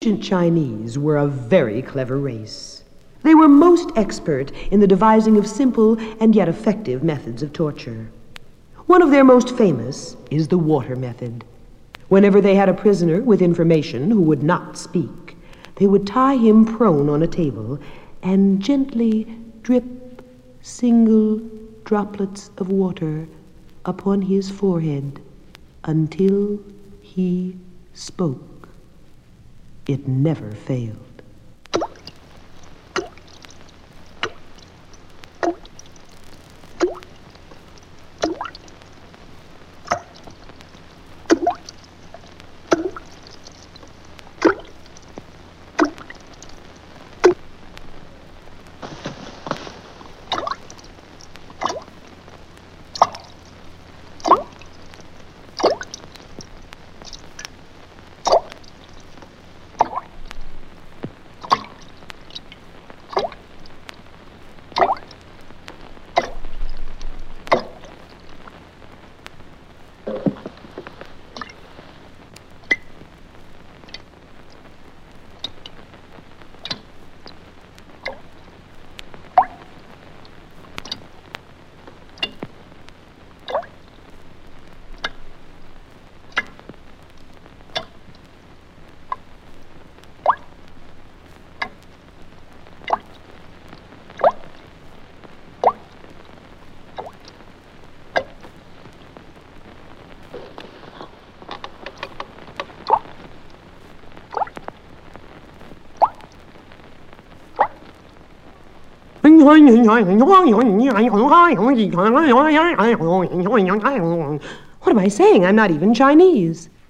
Ancient Chinese were a very clever race. They were most expert in the devising of simple and yet effective methods of torture. One of their most famous is the water method. Whenever they had a prisoner with information who would not speak, they would tie him prone on a table and gently drip single droplets of water upon his forehead until he spoke. It never failed. What am I saying? I'm not even Chinese.